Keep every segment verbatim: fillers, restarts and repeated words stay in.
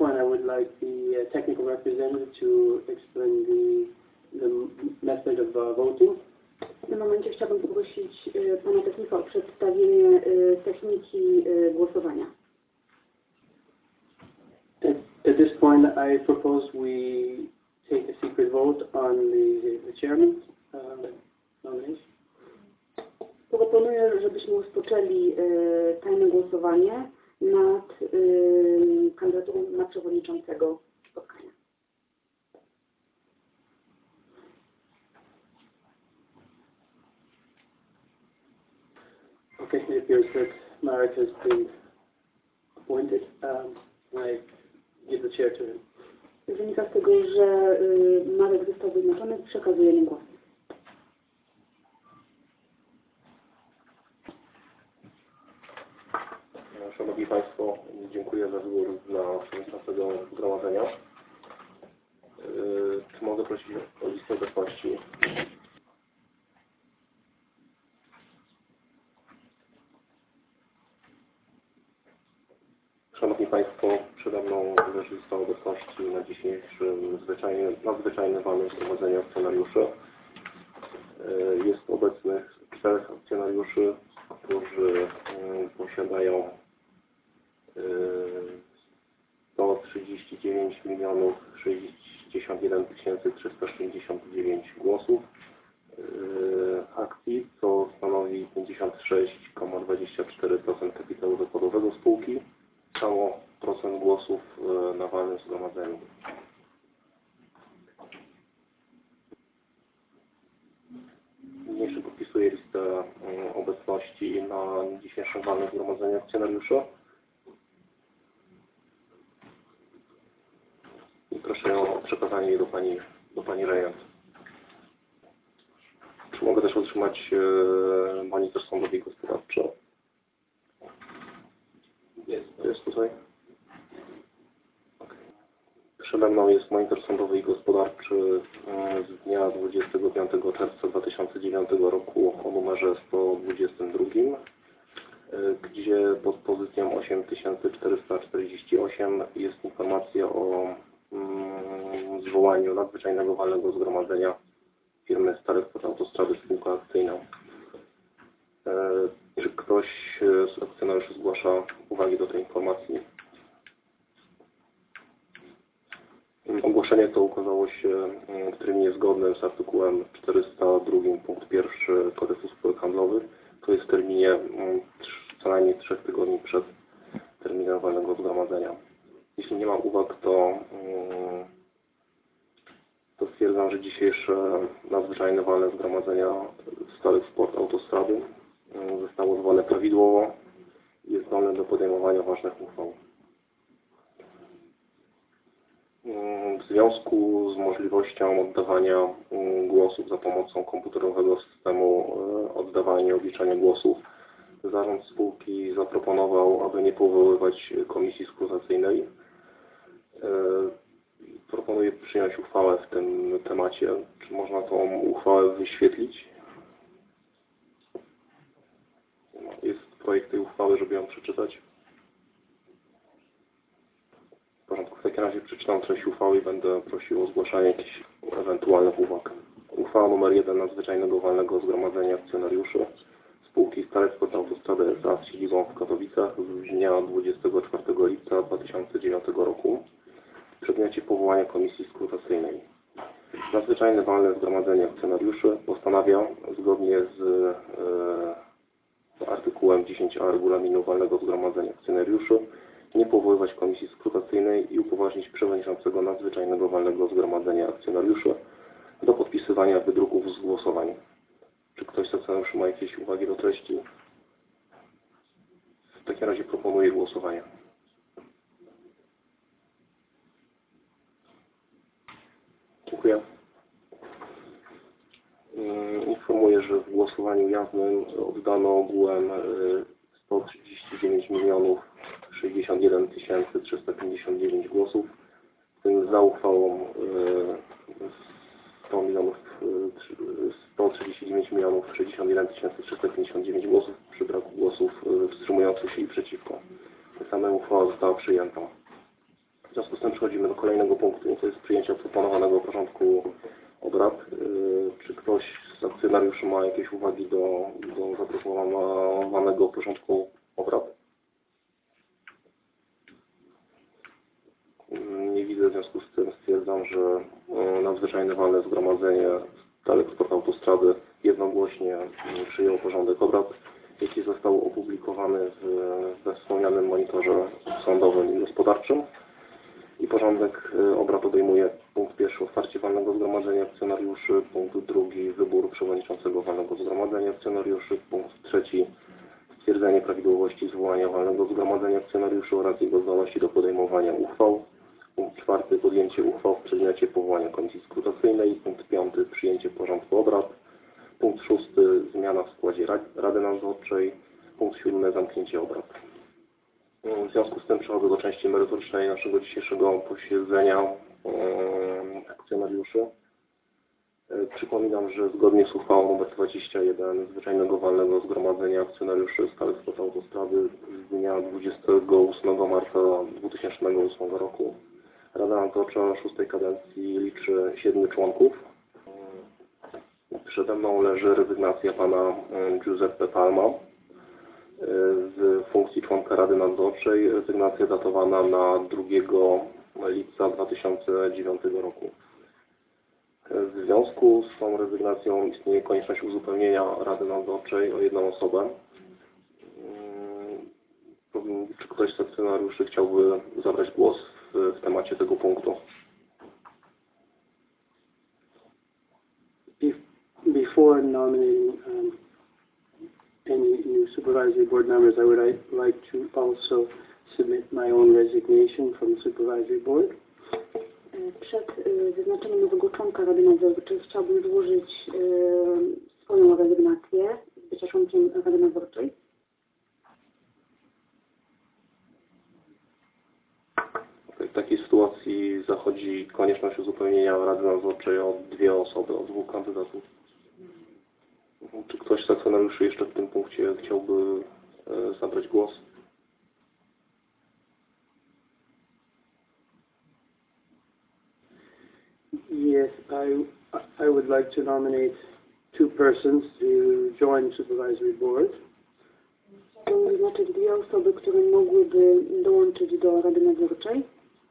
point, I would like the uh, technical representative to explain the, the method of uh, voting. W tym momencie chciałbym poprosić y, pana technika o przedstawienie y, techniki y, głosowania. At, at this point, I propose we take a secret vote on the, the chairman's uh, nomination. Proponuję, żebyśmy rozpoczęli y, tajne głosowanie nad y, kandydaturą na przewodniczącego spotkania. Okay, it appears that Marek has been appointed. Um, I give the chair to him. Wynika z tego, że y, Marek został wyznaczony, przekazuję mu głos. Szanowni Państwo, dziękuję za wybór dla przewodniczącego zgromadzenia. Yy, czy mogę prosić o listę obecności? Szanowni Państwo, przede mną leży lista obecności na dzisiejszym zwyczajnym, nadzwyczajnym walnym zgromadzeniu akcjonariuszy. Yy, jest obecnych czterech akcjonariuszy, którzy yy, posiadają sto trzydzieści dziewięć milionów sześćdziesiąt jeden tysięcy trzysta pięćdziesiąt dziewięć głosów akcji, co stanowi pięćdziesiąt sześć przecinek dwadzieścia cztery procent kapitału zakładowego spółki, samo procent głosów na walnym zgromadzeniu. Niniejszy podpisuję listę obecności na dzisiejszym walnym zgromadzeniu akcjonariuszy. I proszę o przekazanie jej do Pani, do Pani rejent. Czy mogę też otrzymać e, monitor sądowy i gospodarczy? Jest. Jest tutaj? Okay. Przede mną jest monitor sądowy i gospodarczy z dnia dwudziestego piątego czerwca dwa tysiące dziewiątego roku o numerze sto dwudziestym drugim, gdzie pod pozycją osiem tysięcy czterysta czterdzieści osiem jest informacja o mm, zwołaniu nadzwyczajnego walnego zgromadzenia firmy Stary Sport Autostrady Spółka Akcyjna. E, czy ktoś z akcjonariuszy zgłasza uwagi do tej informacji? Ogłoszenie to ukazało się w terminie zgodnym z artykułem czterysta dwa punkt pierwszy Kodeksu Spółek Handlowych, to jest w terminie co najmniej trzech tygodni przed terminem walnego zgromadzenia. Jeśli nie ma uwag, to, to stwierdzam, że dzisiejsze nadzwyczajne walne zgromadzenia Stary Sport Autostrady zostało zwołane prawidłowo i jest zdolne do podejmowania ważnych uchwał. W związku z możliwością oddawania głosów za pomocą komputerowego systemu oddawania i obliczania głosów, zarząd spółki zaproponował, aby nie powoływać komisji skrutacyjnej. Proponuję przyjąć uchwałę w tym temacie. Czy można tą uchwałę wyświetlić? Jest projekt tej uchwały, żeby ją przeczytać. W porządku, w takim razie przeczytam treść uchwały i będę prosił o zgłaszanie jakichś ewentualnych uwag. Uchwała numer jeden nadzwyczajnego walnego zgromadzenia akcjonariuszy spółki Stary Sport Autostrady S A z siedzibą w Katowicach z dnia dwudziestego czwartego lipca dwa tysiące dziewiątego roku w przedmiocie powołania komisji skrutacyjnej. Nadzwyczajne walne zgromadzenie akcjonariuszy postanawia zgodnie z e, artykułem dziesięć a regulaminu walnego zgromadzenia akcjonariuszy nie powoływać komisji skrutacyjnej i upoważnić przewodniczącego nadzwyczajnego walnego zgromadzenia akcjonariuszy do podpisywania wydruków z głosowań. Czy ktoś z akcjonariuszy ma jakieś uwagi do treści? W takim razie proponuję głosowanie. Dziękuję. Informuję, że w głosowaniu jawnym oddano ogółem sto trzydzieści dziewięć milionów sześćdziesiąt jeden tysięcy trzysta pięćdziesiąt dziewięć głosów, w tym za uchwałą sto milionów, sto trzydzieści dziewięć milionów sześćdziesiąt jeden tysięcy trzysta pięćdziesiąt dziewięć głosów przy braku głosów wstrzymujących się i przeciwko. Ta sama uchwała została przyjęta. W związku z tym przechodzimy do kolejnego punktu, to jest przyjęcie proponowanego porządku obrad. Czy ktoś z akcjonariuszy ma jakieś uwagi do, do zaproponowanego porządku obrad? Nie widzę, w związku z tym stwierdzam, że nadzwyczajne walne zgromadzenie Teleksport Autostrady jednogłośnie przyjął porządek obrad, jaki został opublikowany w, we wspomnianym monitorze sądowym i gospodarczym. I porządek obrad obejmuje punkt pierwszy otwarcie walnego zgromadzenia akcjonariuszy, punkt drugi wybór przewodniczącego walnego zgromadzenia akcjonariuszy, punkt trzeci stwierdzenie prawidłowości zwołania walnego zgromadzenia akcjonariuszy oraz jego zdolności do podejmowania uchwał. Punkt czwarty podjęcie uchwał w przedmiocie powołania komisji skrutacyjnej. Punkt piąty przyjęcie porządku obrad. Punkt szósty zmiana w składzie Rady Nadzorczej. Punkt siódmy zamknięcie obrad. W związku z tym przechodzę do części merytorycznej naszego dzisiejszego posiedzenia akcjonariuszy. Przypominam, że zgodnie z uchwałą nr dwadzieścia jeden Zwyczajnego Walnego Zgromadzenia Akcjonariuszy Teleksport Autostrady z dnia dwudziestego ósmego marca dwa tysiące ósmego roku Rada Nadzorcza szóstej kadencji liczy siedmiu członków. Przede mną leży rezygnacja pana Giuseppe Palma z funkcji członka Rady Nadzorczej, rezygnacja datowana na drugiego lipca dwa tysiące dziewiątego roku. W związku z tą rezygnacją istnieje konieczność uzupełnienia Rady Nadzorczej o jedną osobę. Czy ktoś z akcjonariuszy chciałby zabrać głos w, w temacie tego punktu? Before nominating um, any new supervisory board members, I would like to also submit my own resignation from the supervisory board. Przed wyznaczeniem nowego członka Rady Nadzorczej chciałbym złożyć swoją rezygnację z bycia członkiem Rady Nadzorczej. W takiej sytuacji zachodzi konieczność uzupełnienia Rady Nadzorczej o dwie osoby, o dwóch kandydatów. Czy ktoś z akcjonariuszy jeszcze w tym punkcie chciałby zabrać głos? Yes, I, I would like to nominate two persons to join the supervisory board. Chciałbym wyznaczyć dwie osoby, które mogłyby dołączyć do Rady Nadzorczej.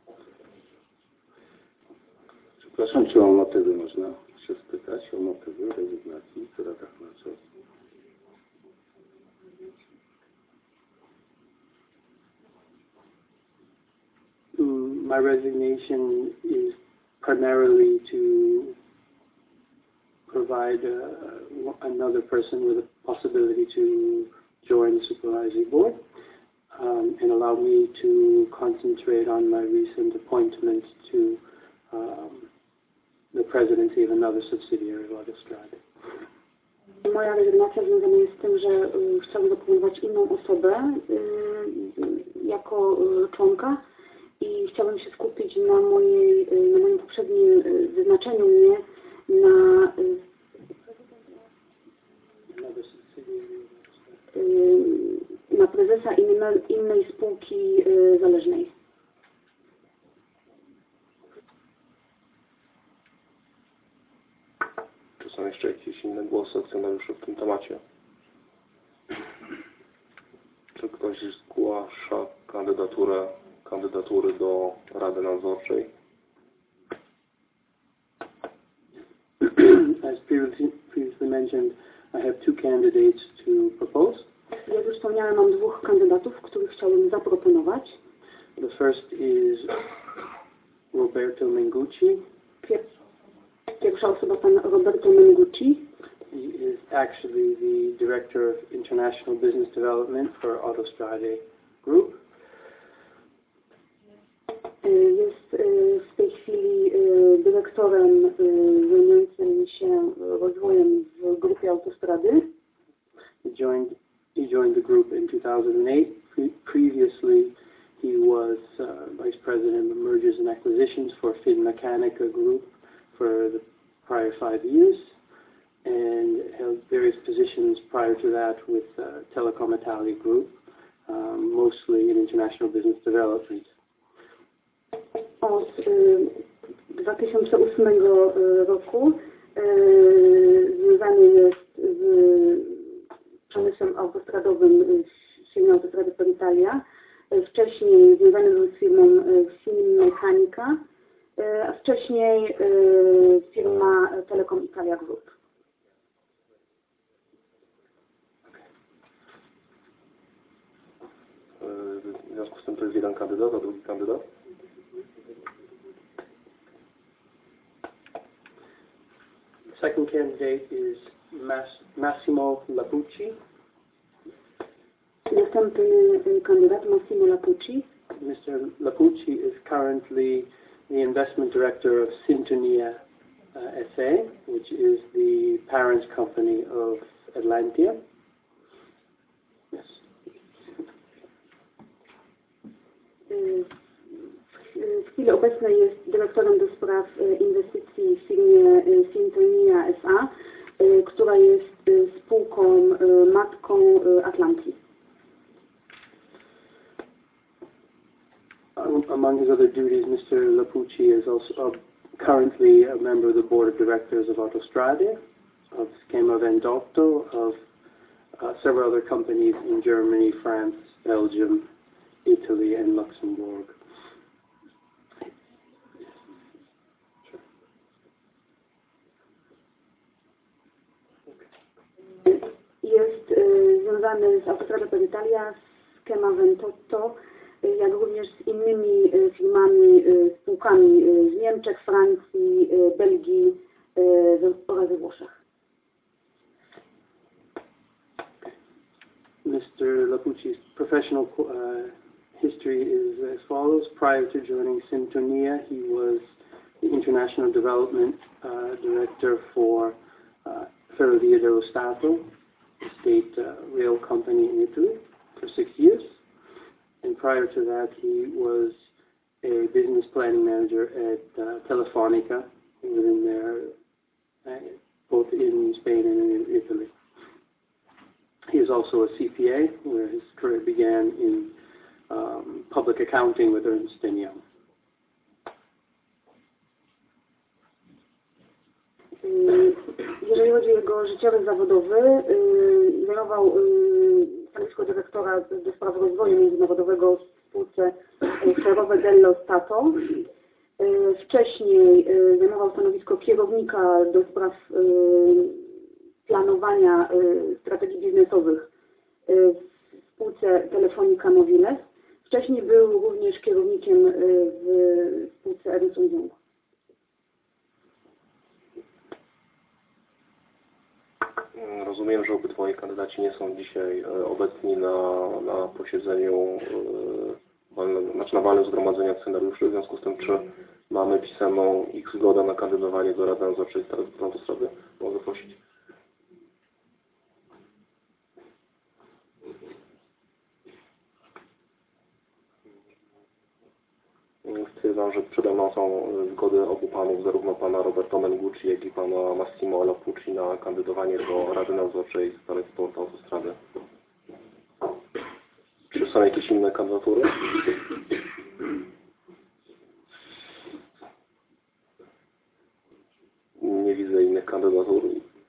Przepraszam, czy o motywy można się spytać, o motywy rezygnacji w Radach Nadzorczych? My resignation is primarily to provide uh, another person with a possibility to join the supervisory board um, and allow me to concentrate on my recent appointment to um, the presidency of another subsidiary of Autostrade. Moja rezygnacja związana jest z tym, że y, chciałabym zaproponować inną osobę y, jako y, członka i chciałabym się skupić na, mojej, y, na moim poprzednim y, wyznaczeniu mnie na, y, y, na prezesa innej, innej spółki y, zależnej. Czy są jeszcze jakieś inne głosy akcjonariuszy w tym temacie? Czy ktoś zgłasza kandydaturę, kandydatury do Rady Nadzorczej? As previously, previously mentioned, I have two candidates to propose. Jak już wspomniałem, mam dwóch kandydatów, których chciałbym zaproponować. The first is Roberto Mengucci. Pierwsza osoba, pan Roberto Mengucci. He is actually the Director of International Business Development for Autostrade Group. Jest w tej chwili dyrektorem zajmującym się rozwojem w grupie Autostrady. He joined, he joined the group in two thousand eight. Pre previously, he was uh, Vice President of Mergers and Acquisitions for Finmeccanica Group for the prior five years and held various positions prior to that with uh, Telecom Italia Group, um, mostly in international business development. dwa tysiące ósmego roku. Związany jest z przemysłem autostradowym firmy Autostrady per Italia. Wcześniej związany był z firmą Finmeccanica, a wcześniej firma Telecom Italia Group. W związku z tym to jest jeden kandydat, a drugi kandydat? The second candidate is Mas Massimo Lapucci. Następny kandydat Massimo Lapucci. Mister Lapucci is currently the investment director of Sintonia uh, S A, which is the parent company of Atlantia. Yes. W chwili obecnej jest dyrektorem do spraw inwestycji w firmie Sintonia S A, która jest spółką matką Atlantii. Among his other duties, Mister Lapucci is also uh, currently a member of the board of directors of Autostrade, of Schema Vendotto, of uh, several other companies in Germany, France, Belgium, Italy, and Luxembourg. Jest y, związany z Autostrada per Italia, z Schema Vendotto, jak również z innymi firmami, spółkami z Niemczech, Francji, Belgii oraz we Włoszech. Mister Lapucci's professional uh, history is as follows. Prior to joining Sintonia, he was the International Development uh, Director for uh, Ferrovie dello Stato, a state uh, rail company in Italy, for six years. And prior to that, he was a business planning manager at uh, Telefonica, within there, uh, both in Spain and in Italy. He is also a C P A, where his career began in um, public accounting with Ernst and Young. Jeżeli chodzi o jego życiorys zawodowy, zajmował stanowisko dyrektora do spraw rozwoju międzynarodowego w spółce Ferrovie dello Stato. Wcześniej zajmował stanowisko kierownika do spraw planowania strategii biznesowych w spółce Telefonica Mobiles. Wcześniej był również kierownikiem w spółce Ernst and Young. Rozumiem, że obydwoje kandydaci nie są dzisiaj obecni na, na posiedzeniu, znaczy na walnym zgromadzeniu akcjonariuszy. W związku z tym, czy mamy pisemną ich zgodę na kandydowanie do Rady Nadzorczej Autostrady? Mogę prosić. Stwierdzam, że przede mną są zgody obu panów, zarówno pana Roberto Mengucci, jak i pana Massimo Lapucci na kandydowanie do Rady Nadzorczej Starej Sport Autostrady. Czy są jakieś inne kandydatury? Nie widzę innych kandydatur.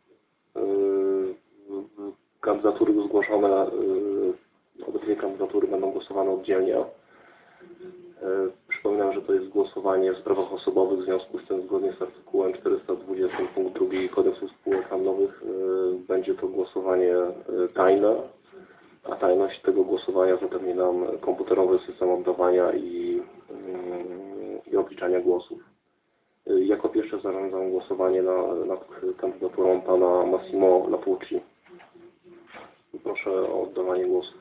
Kandydatury zgłoszone, obydwie kandydatury będą głosowane oddzielnie. Przypominam, że to jest głosowanie w sprawach osobowych, w związku z tym zgodnie z artykułem czterysta dwadzieścia punkt drugi Kodeksu Spółek Handlowych będzie to głosowanie tajne, a tajność tego głosowania zapewni nam komputerowy system oddawania i, i obliczania głosów. Jako pierwsze zarządzam głosowanie na, nad kandydaturą pana Massimo Lapucci. Proszę o oddawanie głosu.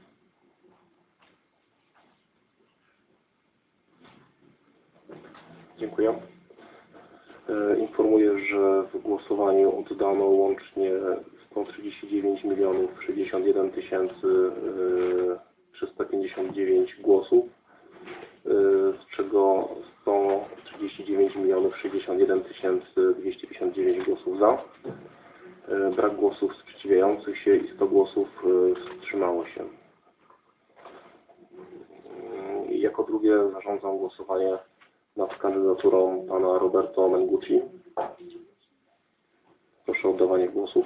Dziękuję. Informuję, że w głosowaniu oddano łącznie sto trzydzieści dziewięć milionów sześćdziesiąt jeden tysięcy trzysta pięćdziesiąt dziewięć głosów, z czego sto trzydzieści dziewięć milionów sześćdziesiąt jeden tysięcy dwieście pięćdziesiąt dziewięć głosów za, brak głosów sprzeciwiających się i sto głosów wstrzymało się. Jako drugie zarządzam głosowanie nad kandydaturą pana Roberto Mengucci. Proszę o oddawanie głosów.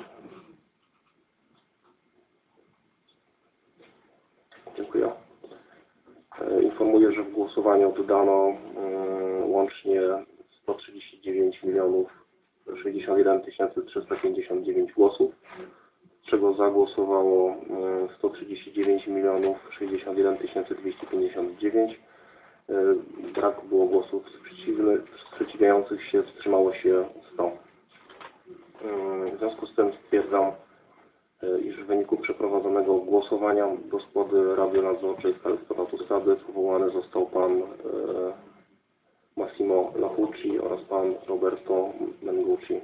Dziękuję. Informuję, że w głosowaniu oddano łącznie sto trzydzieści dziewięć milionów sześćdziesiąt jeden tysięcy trzysta pięćdziesiąt dziewięć głosów, z czego zagłosowało sto trzydzieści dziewięć milionów sześćdziesiąt jeden tysięcy dwieście pięćdziesiąt dziewięć. Brak było głosów sprzeciwiających się, wstrzymało się sto. W związku z tym stwierdzam, iż w wyniku przeprowadzonego głosowania do składu Rady Nadzorczej Stare Sport Autostrady powołany został pan Massimo Lahucci oraz pan Roberto Mengucci.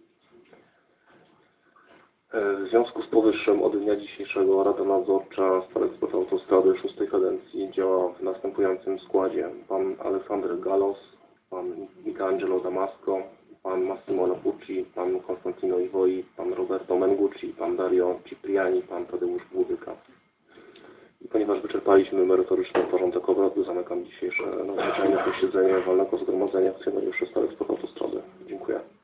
W związku z powyższym od dnia dzisiejszego Rada Nadzorcza Stare Sport Autostrady szóstej kadencji działa w następującym składzie: pan Alessandro Gallos, pan Michelangelo Damasco, pan Massimo Lahucci, pan Konstantino Ivoi, pan Roberto Mengucci, pan Dario Cipriani, pan Tadeusz Błudyka. I ponieważ wyczerpaliśmy merytoryczny porządek obrad, zamykam dzisiejsze nadzwyczajne posiedzenie Walnego Zgromadzenia Akcjonariuszy Stare Sport Autostrady. Dziękuję.